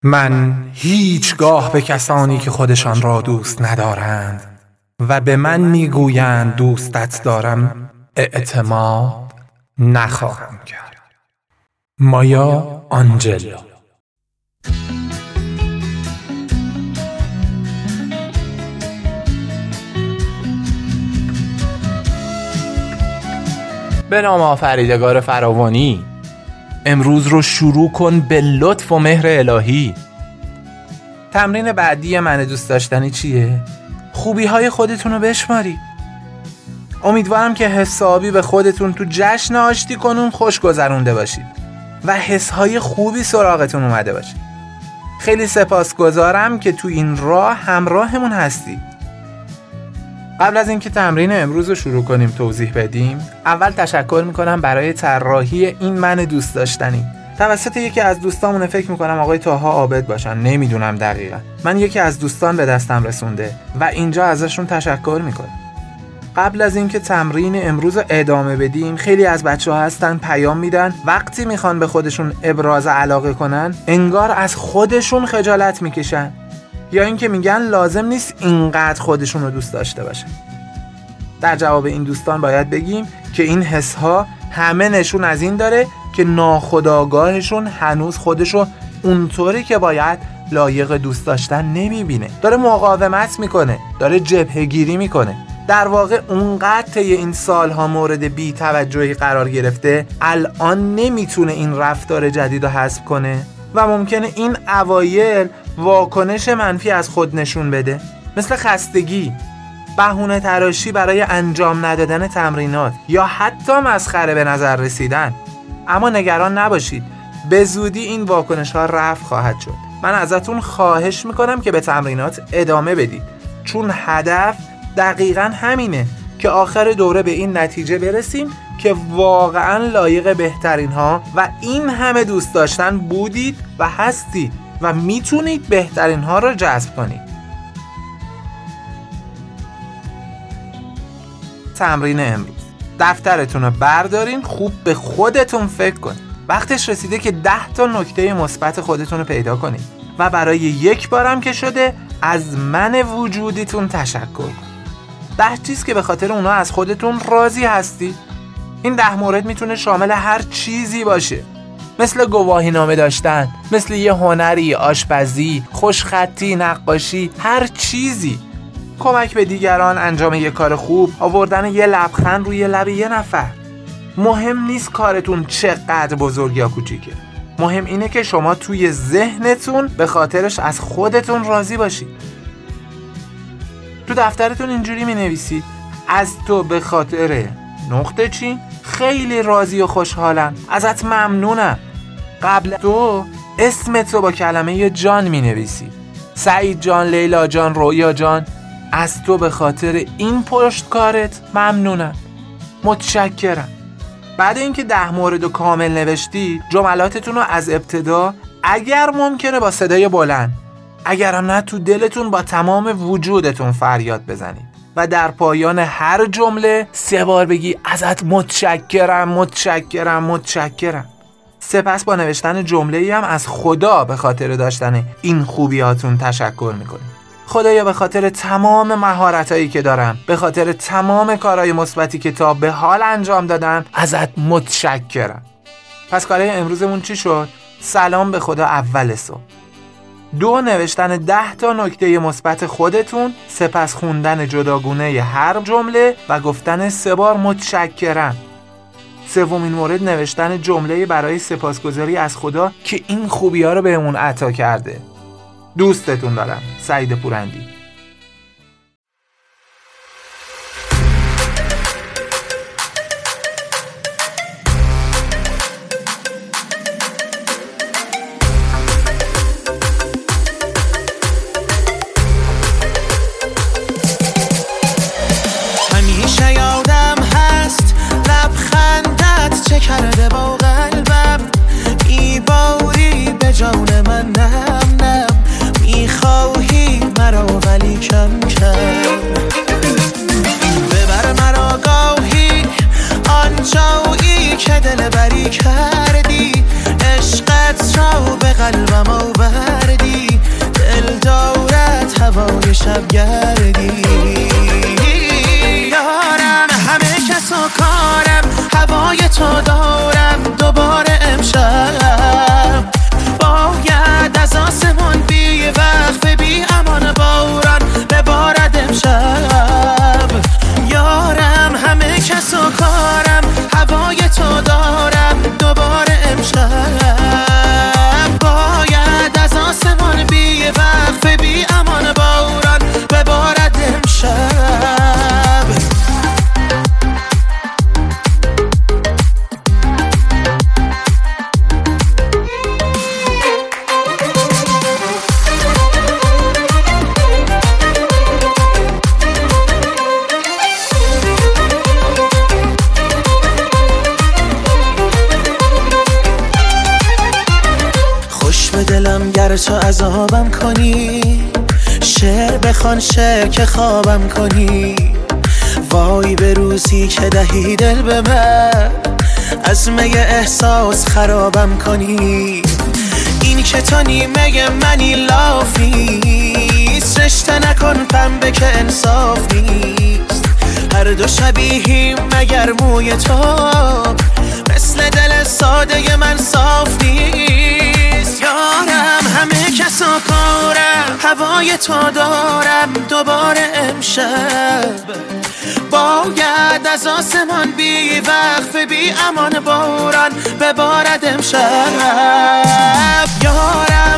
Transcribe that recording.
من هیچگاه به کسانی که خودشان را دوست ندارند و به من میگویند دوستت دارم اعتماد نخواهم کرد. مایا آنجلو. به نام آفریدگار فراوانی، امروز رو شروع کن به لطف و مهر الهی. تمرین بعدی من دوست داشتنی چیه؟ خوبی های خودتون رو بشماری. امیدوارم که حسابی به خودتون تو جشن آشتی کنون خوش گذرونده باشید و حس های خوبی سراغتون اومده باشه. خیلی سپاسگزارم که تو این راه همراهمون هستید. قبل از اینکه تمرین امروز رو شروع کنیم توضیح بدیم، اول تشکر میکنم برای طراحی این من دوست داشتنی توسط یکی از دوستامونه. فکر میکنم آقای طاها عابد باشن، نمیدونم دقیقا. من یکی از دوستان به دستم رسونده و اینجا ازشون تشکر میکنم. قبل از اینکه تمرین امروز رو ادامه بدیم، خیلی از بچه‌ها هستن پیام میدن وقتی میخوان به خودشون ابراز علاقه کنن انگار از خودشون خجالت میکشن، یا اینکه میگن لازم نیست اینقدر خودشون رو دوست داشته باشن. در جواب این دوستان باید بگیم که این حس‌ها همه نشون از این داره که ناخودآگاهشون هنوز خودشو اونطوری که باید لایق دوست داشتن نمیبینه. داره مقاومت میکنه، داره جبهه‌گیری میکنه. در واقع اونقدر طی این سالها مورد بی توجهی قرار گرفته، الان نمیتونه این رفتار جدید رو حذف کنه و ممکنه این اوایل واکنش منفی از خود نشون بده، مثل خستگی، بهونه تراشی برای انجام ندادن تمرینات یا حتی مسخره به نظر رسیدن. اما نگران نباشید، به زودی این واکنش ها رفع خواهد شد. من ازتون خواهش میکنم که به تمرینات ادامه بدید، چون هدف دقیقاً همینه که آخر دوره به این نتیجه برسیم که واقعاً لایق بهترین ها و این همه دوست داشتن بودید و هستید و میتونید بهترین ها رو جذب کنید. تمرین امروز، دفترتون رو بردارین، خوب به خودتون فکر کنید. وقتش رسیده که 10 تا نکته مثبت خودتون رو پیدا کنید و برای یک بارم که شده از من وجودیتون تشکر کنید. 10 چیز که به خاطر اونا از خودتون راضی هستید. این 10 مورد میتونه شامل هر چیزی باشه، مثل گواهی نامه داشتن، مثل یه هنری، آشپزی، خوشخطی، نقاشی، هر چیزی. کمک به دیگران، انجام یه کار خوب، آوردن یه لبخند روی لب یه نفر. مهم نیست کارتون چقدر بزرگ یا کوچیکه، مهم اینه که شما توی ذهنتون به خاطرش از خودتون راضی باشید. تو دفترتون اینجوری می نویسید: از تو به خاطر نقطه چی خیلی راضی و خوشحالم، ازت ممنونم. قبل تو اسمت رو با کلمه جان می نویسی: سعید جان، لیلا جان، رویا جان، از تو به خاطر این پشتکارت ممنونم، متشکرم. بعد اینکه 10 مورد رو کامل نوشتی، جملاتتون رو از ابتدا اگر ممکنه با صدای بلند، اگر هم نه تو دلتون با تمام وجودتون فریاد بزنید و در پایان هر جمله 3 بار بگی ازت متشکرم، متشکرم، متشکرم. سپس با نوشتن جمله‌ای هم از خدا به خاطر داشتن این خوبیاتون تشکر میکنید. خدایا به خاطر تمام مهارتایی که دارم، به خاطر تمام کارهای مثبتی که تا به حال انجام دادم ازت متشکرم. پس کارهای امروزمون چی شد؟ سلام به خدا اول صبح. 2 نوشتن 10 تا نکته مثبت خودتون، سپس خوندن جداگونه هر جمله و گفتن 3 بار متشکرم. 3مین مورد نوشتن جمله برای سپاسگزاری از خدا که این خوبی‌ها رو بهمون عطا کرده. دوستتون دارم، سعید پورندی. همیشه یادم هست لبخندت چه کرده با قلبم، میباری به جان من، نم نم میخواهی مرا وردی، دل دارد هوای شب گردی. یارم همه کس و کارم، هوای تو دارم دوباره امشب. باید از آسمون بی وقف بی امان باران ببارد امشب. یارم همه کس و کارم، هوای تو دارم دوباره امشب. باید از آسمان بی وقف بی امان باران ببارد امشب. به دلم گر تو عذابم کنی، شعر بخوان شعر که خوابم کنی. وای به روزی که دهی دل به من، از می احساس خرابم کنی. این که تو نیمه منی لاف نیست، رشته نکن پنبه که انصاف نیست. هر دو شبیهیم مگر موی تو، مثل دل ساده من صاف نیست. یارم همه کس و کارم، هوای تو دارم دوباره امشب. باید از آسمان بی وقف بی امان باران ببارد امشب. یارم